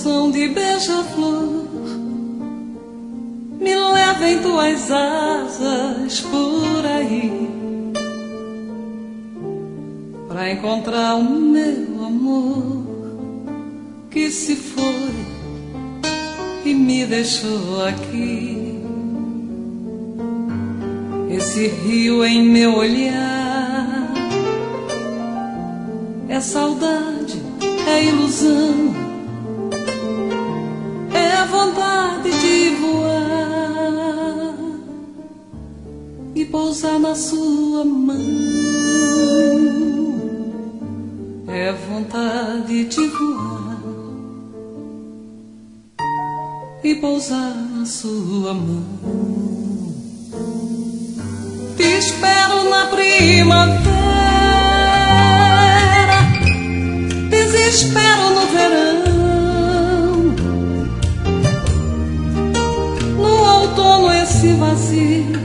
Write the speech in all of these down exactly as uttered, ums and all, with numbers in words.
som de beija-flor me leva em tuas asas por aí, pra encontrar o meu amor que se foi e me deixou aqui. Esse rio em meu olhar é saudade, é ilusão, é vontade de voar e pousar na sua mão. É vontade de voar e pousar na sua mão. Te espero na primavera, desespero no verão, no outono esse vazio,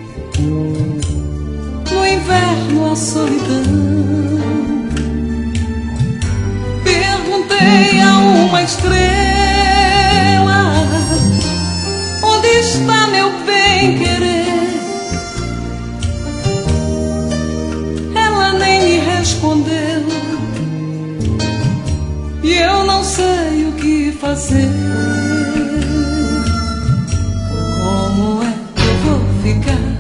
no inverno a solidão. Perguntei a uma estrela, onde está meu bem-querer? Ela nem me respondeu e eu não sei o que fazer. Como é que eu vou ficar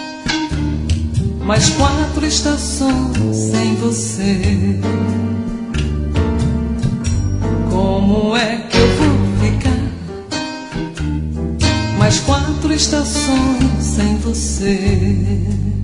mais quatro estações sem você? Como é que eu vou ficar mais quatro estações sem você?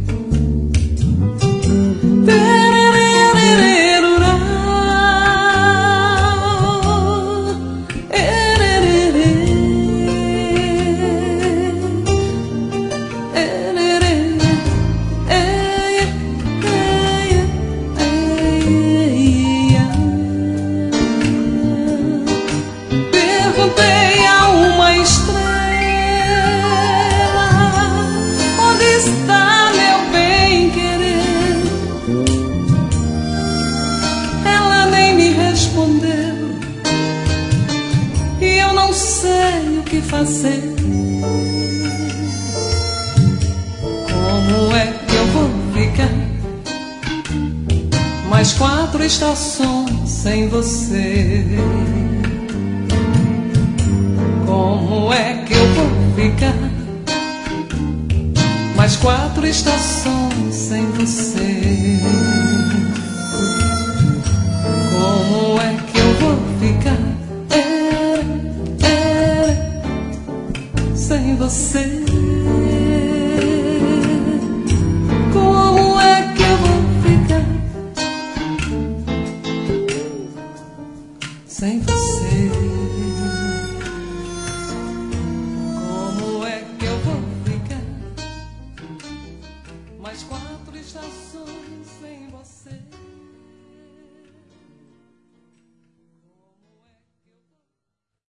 Fazer. Como é que eu vou ficar mais quatro estações sem você? Como é que eu vou ficar mais quatro estações sem você? Como é que eu vou ficar sem você?